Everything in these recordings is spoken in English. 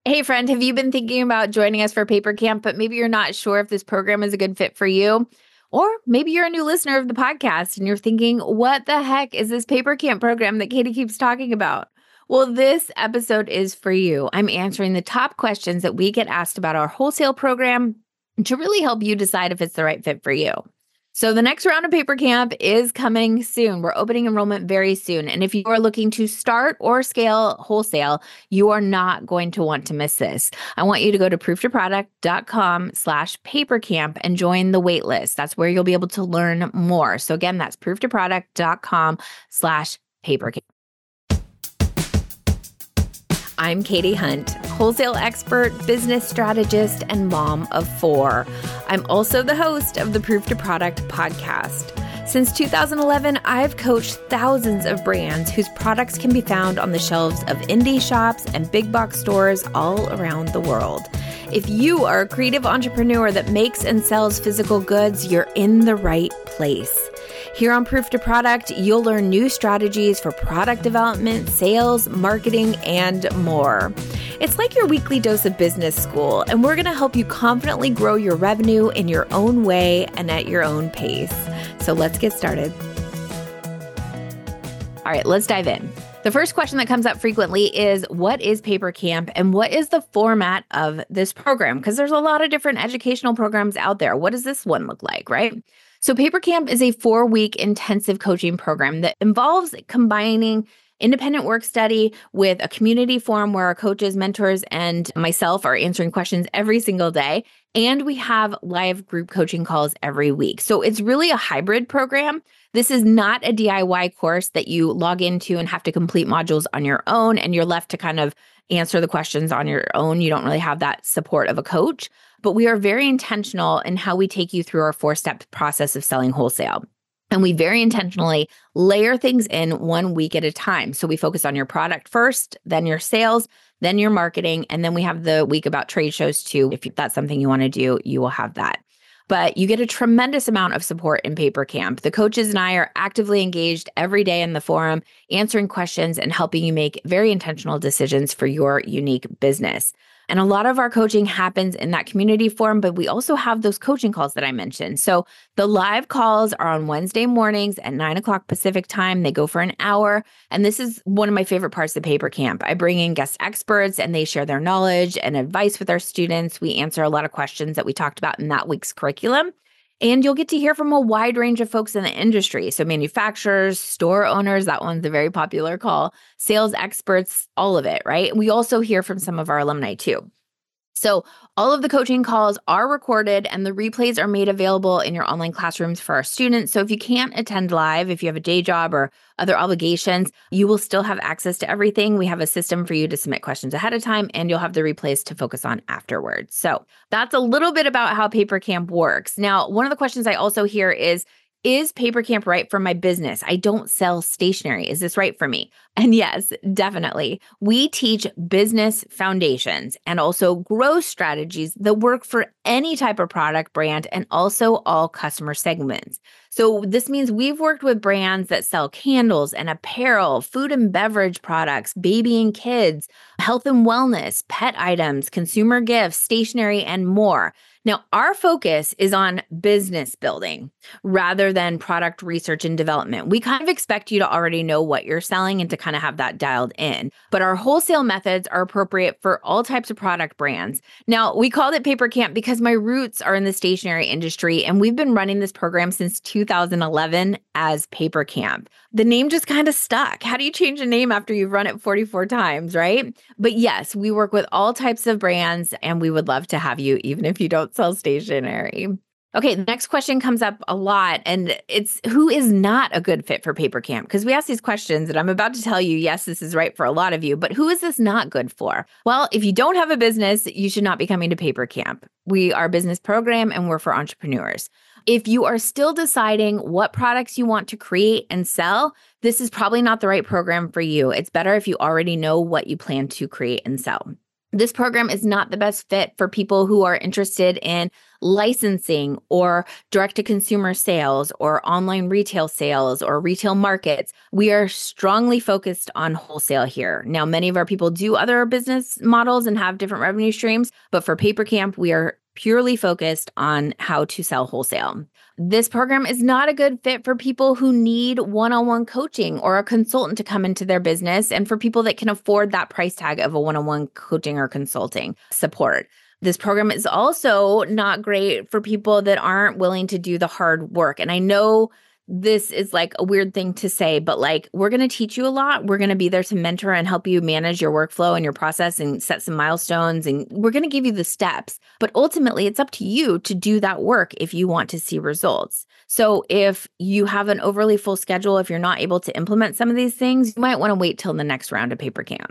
Hey friend, have you been thinking about joining us for Paper Camp, but maybe you're not sure if this program is a good fit for you? Or maybe you're a new listener of the podcast and you're thinking, what the heck is this Paper Camp program that Katie keeps talking about? Well, this episode is for you. I'm answering the top questions that we get asked about our wholesale program to really help you decide if it's the right fit for you. So the next round of Paper Camp is coming soon. We're opening enrollment very soon. And if you are looking to start or scale wholesale, you are not going to want to miss this. I want you to go to prooftoproduct.com/papercamp and join the wait list. That's where you'll be able to learn more. So again, that's prooftoproduct.com/papercamp. I'm Katie Hunt, wholesale expert, business strategist, and mom of 4. I'm also the host of the Proof to Product podcast. Since 2011, I've coached thousands of brands whose products can be found on the shelves of indie shops and big box stores all around the world. If you are a creative entrepreneur that makes and sells physical goods, you're in the right place. Here on Proof to Product, you'll learn new strategies for product development, sales, marketing, and more. It's like your weekly dose of business school, and we're going to help you confidently grow your revenue in your own way and at your own pace. So let's get started. All right, let's dive in. The first question that comes up frequently is, what is Paper Camp and what is the format of this program? Because there's a lot of different educational programs out there. What does this one look like, right? So Paper Camp is a 4-week intensive coaching program that involves combining independent work study with a community forum where our coaches, mentors, and myself are answering questions every single day. And we have live group coaching calls every week. So it's really a hybrid program. This is not a DIY course that you log into and have to complete modules on your own and you're left to kind of answer the questions on your own. You don't really have that support of a coach. But we are very intentional in how we take you through our 4-step process of selling wholesale. And we very intentionally layer things in 1 week at a time. So we focus on your product first, then your sales, then your marketing, and then we have the week about trade shows too. If that's something you want to do, you will have that. But you get a tremendous amount of support in Paper Camp. The coaches and I are actively engaged every day in the forum, answering questions and helping you make very intentional decisions for your unique business. And a lot of our coaching happens in that community forum, but we also have those coaching calls that I mentioned. So the live calls are on Wednesday mornings at 9:00 Pacific time. They go for an hour. And this is one of my favorite parts of Paper Camp. I bring in guest experts and they share their knowledge and advice with our students. We answer a lot of questions that we talked about in that week's curriculum. And you'll get to hear from a wide range of folks in the industry. So manufacturers, store owners, that one's a very popular call, sales experts, all of it, right? We also hear from some of our alumni too. So all of the coaching calls are recorded and the replays are made available in your online classrooms for our students. So if you can't attend live, if you have a day job or other obligations, you will still have access to everything. We have a system for you to submit questions ahead of time and you'll have the replays to focus on afterwards. So that's a little bit about how Paper Camp works. Now, one of the questions I also hear is Paper Camp right for my business? I don't sell stationery. Is this right for me? And yes, definitely. We teach business foundations and also growth strategies that work for any type of product brand and also all customer segments. So this means we've worked with brands that sell candles and apparel, food and beverage products, baby and kids, health and wellness, pet items, consumer gifts, stationery, and more. Now, our focus is on business building rather than product research and development. We kind of expect you to already know what you're selling and to kind of have that dialed in. But our wholesale methods are appropriate for all types of product brands. Now, we called it Paper Camp because my roots are in the stationery industry, and we've been running this program since 2011 as Paper Camp. The name just kind of stuck. How do you change a name after you've run it 44 times, right? But yes, we work with all types of brands, and we would love to have you, even if you don't sell stationery. Okay, the next question comes up a lot, and it's who is not a good fit for Paper Camp? Because we ask these questions, and I'm about to tell you, yes, this is right for a lot of you, but who is this not good for? Well, if you don't have a business, you should not be coming to Paper Camp. We are a business program, and we're for entrepreneurs. If you are still deciding what products you want to create and sell, this is probably not the right program for you. It's better if you already know what you plan to create and sell. This program is not the best fit for people who are interested in licensing or direct-to-consumer sales or online retail sales or retail markets. We are strongly focused on wholesale here. Now, many of our people do other business models and have different revenue streams, but for PaperCamp, we are purely focused on how to sell wholesale. This program is not a good fit for people who need one-on-one coaching or a consultant to come into their business, and for people that can afford that price tag of a one-on-one coaching or consulting support. This program is also not great for people that aren't willing to do the hard work. And I know this is like a weird thing to say, but like, we're going to teach you a lot. We're going to be there to mentor and help you manage your workflow and your process and set some milestones. And we're going to give you the steps. But ultimately, it's up to you to do that work if you want to see results. So if you have an overly full schedule, if you're not able to implement some of these things, you might want to wait till the next round of PaperCamp.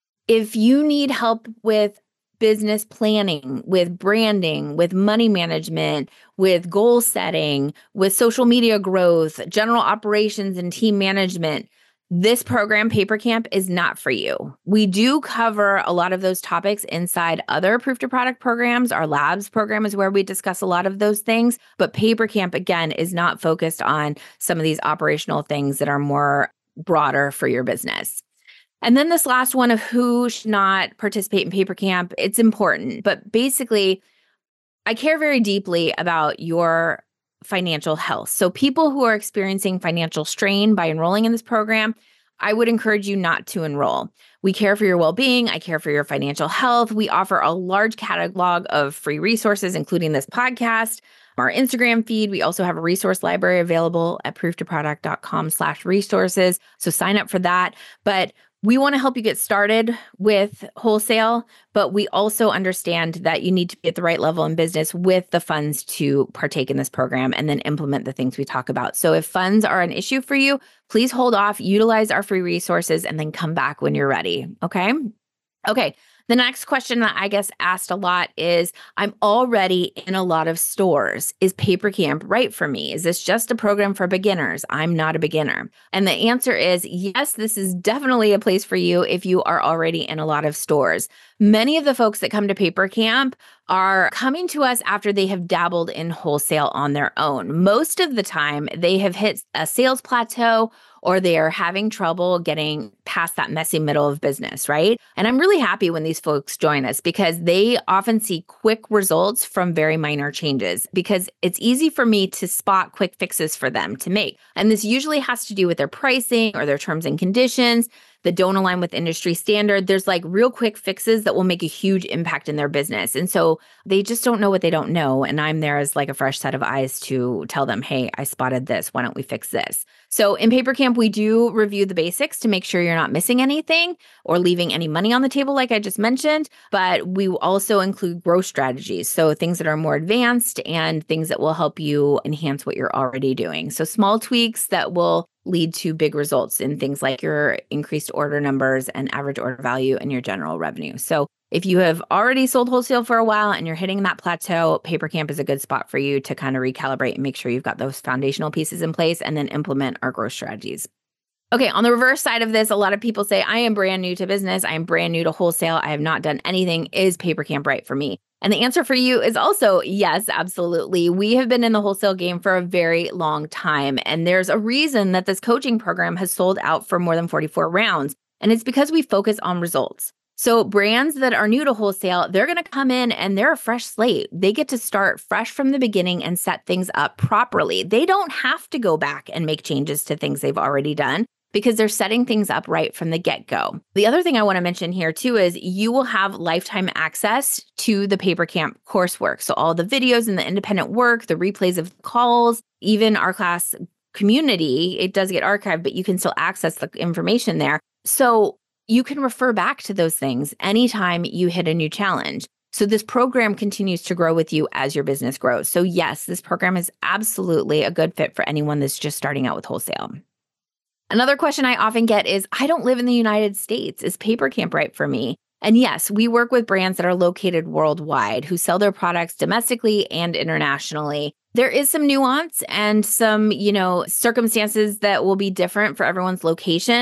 If you need help with business planning, with branding, with money management, with goal setting, with social media growth, general operations and team management, this program, PaperCamp, is not for you. We do cover a lot of those topics inside other Proof to Product programs. Our labs program is where we discuss a lot of those things, but PaperCamp, again, is not focused on some of these operational things that are more broader for your business. And then this last one of who should not participate in PaperCamp, it's important. But basically, I care very deeply about your financial health. So people who are experiencing financial strain by enrolling in this program, I would encourage you not to enroll. We care for your well-being. I care for your financial health. We offer a large catalog of free resources, including this podcast, our Instagram feed. We also have a resource library available at prooftoproduct.com/resources. So sign up for that. But we want to help you get started with wholesale, but we also understand that you need to be at the right level in business with the funds to partake in this program and then implement the things we talk about. So if funds are an issue for you, please hold off, utilize our free resources, and then come back when you're ready. Okay? Okay. The next question that I guess asked a lot is, I'm already in a lot of stores. Is PaperCamp right for me? Is this just a program for beginners? I'm not a beginner. And the answer is yes, this is definitely a place for you if you are already in a lot of stores. Many of the folks that come to PaperCamp are coming to us after they have dabbled in wholesale on their own. Most of the time, they have hit a sales plateau or they are having trouble getting past that messy middle of business, right? And I'm really happy when these folks join us because they often see quick results from very minor changes because it's easy for me to spot quick fixes for them to make. And this usually has to do with their pricing or their terms and conditions that don't align with industry standard. There's like real quick fixes that will make a huge impact in their business. And so they just don't know what they don't know. And I'm there as like a fresh set of eyes to tell them, hey, I spotted this. Why don't we fix this? So in PaperCamp, we do review the basics to make sure you're not missing anything or leaving any money on the table, like I just mentioned. But we also include growth strategies. So things that are more advanced and things that will help you enhance what you're already doing. So small tweaks that will lead to big results in things like your increased order numbers and average order value and your general revenue. So if you have already sold wholesale for a while and you're hitting that plateau, PaperCamp is a good spot for you to kind of recalibrate and make sure you've got those foundational pieces in place and then implement our growth strategies. Okay, on the reverse side of this, a lot of people say, I am brand new to business. I am brand new to wholesale. I have not done anything. Is PaperCamp right for me? And the answer for you is also yes, absolutely. We have been in the wholesale game for a very long time. And there's a reason that this coaching program has sold out for more than 44 rounds. And it's because we focus on results. So brands that are new to wholesale, they're going to come in and they're a fresh slate. They get to start fresh from the beginning and set things up properly. They don't have to go back and make changes to things they've already done, because they're setting things up right from the get-go. The other thing I want to mention here too is you will have lifetime access to the PaperCamp coursework. So all the videos and the independent work, the replays of calls, even our class community, it does get archived, but you can still access the information there. So you can refer back to those things anytime you hit a new challenge. So this program continues to grow with you as your business grows. So yes, this program is absolutely a good fit for anyone that's just starting out with wholesale. Another question I often get is, I don't live in the United States. Is PaperCamp right for me? And yes, we work with brands that are located worldwide who sell their products domestically and internationally. There is some nuance and some, circumstances that will be different for everyone's location.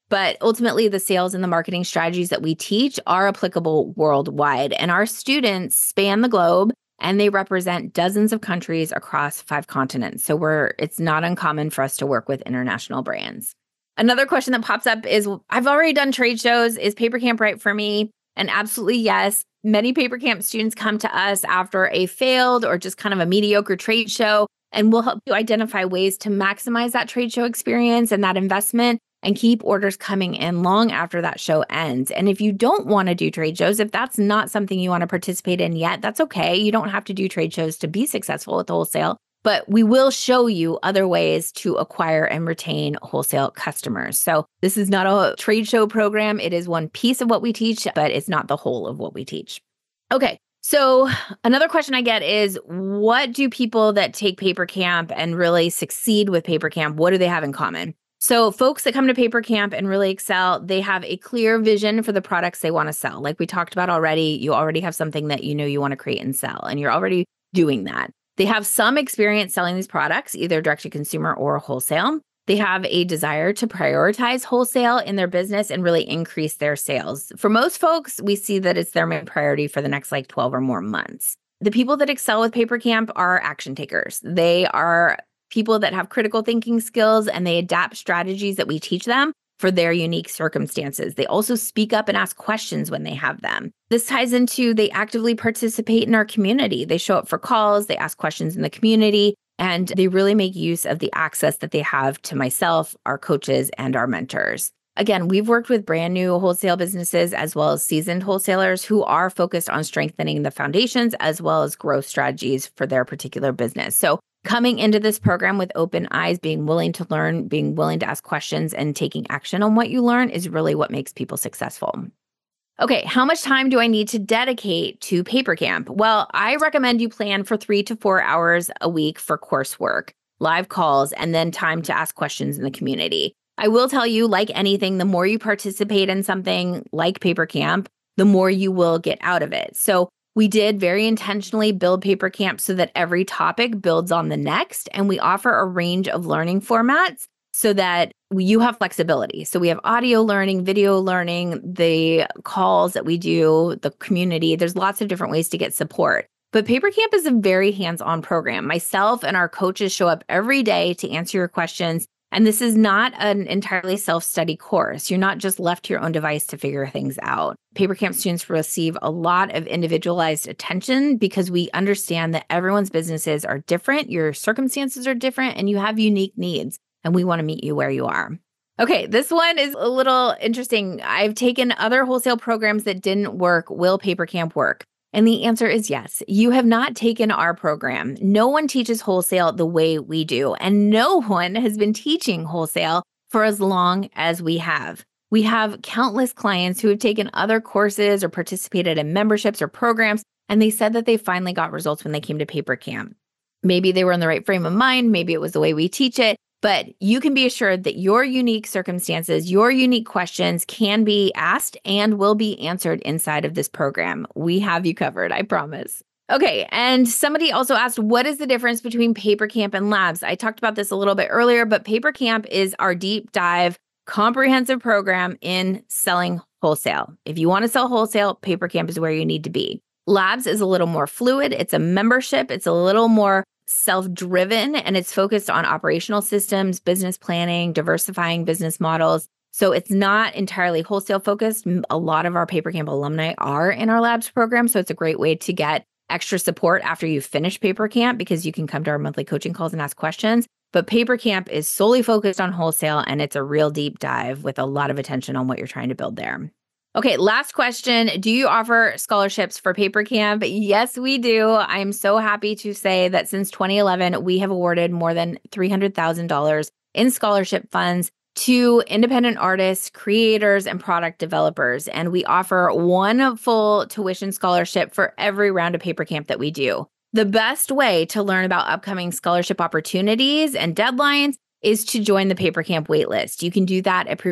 But ultimately, the sales and the marketing strategies that we teach are applicable worldwide. And our students span the globe and they represent dozens of countries across 5 continents. So it's not uncommon for us to work with international brands. Another question that pops up is, I've already done trade shows. Is PaperCamp right for me? And absolutely yes. Many PaperCamp students come to us after a failed or just kind of a mediocre trade show, and we'll help you identify ways to maximize that trade show experience and that investment and keep orders coming in long after that show ends. And if you don't want to do trade shows, if that's not something you want to participate in yet, that's okay. You don't have to do trade shows to be successful with wholesale, but we will show you other ways to acquire and retain wholesale customers. So this is not a trade show program. It is one piece of what we teach, but it's not the whole of what we teach. Okay. So another question I get is, what do people that take PaperCamp and really succeed with PaperCamp, what do they have in common? So folks that come to PaperCamp and really excel, they have a clear vision for the products they want to sell. Like we talked about already, you already have something that you know you want to create and sell, and you're already doing that. They have some experience selling these products, either direct to consumer or wholesale. They have a desire to prioritize wholesale in their business and really increase their sales. For most folks, we see that it's their main priority for the next 12 or more months. The people that excel with PaperCamp are action takers. They are people that have critical thinking skills and they adapt strategies that we teach them for their unique circumstances. They also speak up and ask questions when they have them. This ties into they actively participate in our community. They show up for calls, they ask questions in the community, and they really make use of the access that they have to myself, our coaches, and our mentors. Again, we've worked with brand new wholesale businesses as well as seasoned wholesalers who are focused on strengthening the foundations as well as growth strategies for their particular business. So coming into this program with open eyes, being willing to learn, being willing to ask questions, and taking action on what you learn is really what makes people successful. Okay, how much time do I need to dedicate to PaperCamp? Well, I recommend you plan for 3 to 4 hours a week for coursework, live calls, and then time to ask questions in the community. I will tell you, like anything, the more you participate in something like PaperCamp, the more you will get out of it. So we did very intentionally build PaperCamp so that every topic builds on the next, and we offer a range of learning formats so that you have flexibility. So we have audio learning, video learning, the calls that we do, the community. There's lots of different ways to get support. But PaperCamp is a very hands-on program. Myself and our coaches show up every day to answer your questions. And this is not an entirely self-study course. You're not just left to your own device to figure things out. PaperCamp students receive a lot of individualized attention because we understand that everyone's businesses are different, your circumstances are different, and you have unique needs. And we want to meet you where you are. Okay, this one is a little interesting. I've taken other wholesale programs that didn't work. Will PaperCamp work? And the answer is yes. You have not taken our program. No one teaches wholesale the way we do, and no one has been teaching wholesale for as long as we have. We have countless clients who have taken other courses or participated in memberships or programs, and they said that they finally got results when they came to PaperCamp. Maybe they were in the right frame of mind. Maybe it was the way we teach it. But you can be assured that your unique circumstances, your unique questions can be asked and will be answered inside of this program. We have you covered, I promise. Okay, and somebody also asked, what is the difference between PaperCamp and Labs? I talked about this a little bit earlier, but PaperCamp is our deep dive, comprehensive program in selling wholesale. If you want to sell wholesale, PaperCamp is where you need to be. Labs is a little more fluid. It's a membership. It's a little more self-driven, and it's focused on operational systems, business planning, diversifying business models. So it's not entirely wholesale focused. A lot of our PaperCamp alumni are in our Labs program. So it's a great way to get extra support after you finish PaperCamp because you can come to our monthly coaching calls and ask questions. But PaperCamp is solely focused on wholesale, and it's a real deep dive with a lot of attention on what you're trying to build there. Okay, last question. Do you offer scholarships for PaperCamp? Yes, we do. I'm so happy to say that since 2011, we have awarded more than $300,000 in scholarship funds to independent artists, creators, and product developers. And we offer one full tuition scholarship for every round of PaperCamp that we do. The best way to learn about upcoming scholarship opportunities and deadlines is to join the PaperCamp waitlist. You can do that at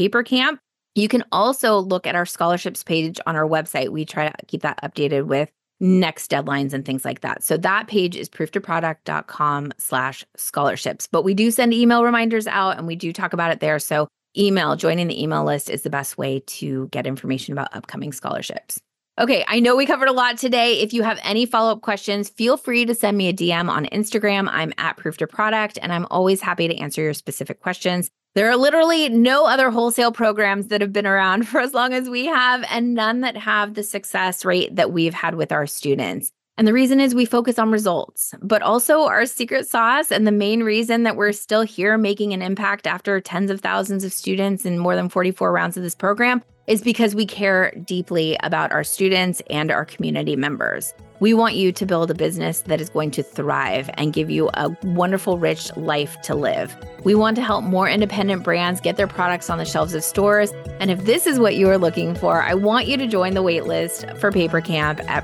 prooftoproduct.com/papercamp. You can also look at our scholarships page on our website. We try to keep that updated with next deadlines and things like that. So that page is prooftoproduct.com/scholarships. But we do send email reminders out and we do talk about it there. So joining the email list is the best way to get information about upcoming scholarships. Okay, I know we covered a lot today. If you have any follow-up questions, feel free to send me a DM on Instagram. I'm at Proof2Product, and I'm always happy to answer your specific questions. There are literally no other wholesale programs that have been around for as long as we have, and none that have the success rate that we've had with our students. And the reason is we focus on results, but also our secret sauce and the main reason that we're still here making an impact after tens of thousands of students in more than 44 rounds of this program is because we care deeply about our students and our community members. We want you to build a business that is going to thrive and give you a wonderful, rich life to live. We want to help more independent brands get their products on the shelves of stores. And if this is what you are looking for, I want you to join the waitlist for Paper Camp at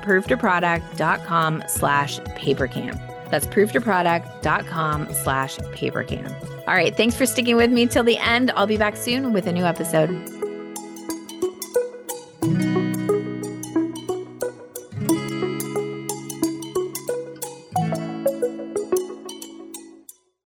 prooftoproduct.com/papercamp. That's prooftoproduct.com/papercamp. All right, thanks for sticking with me till the end. I'll be back soon with a new episode.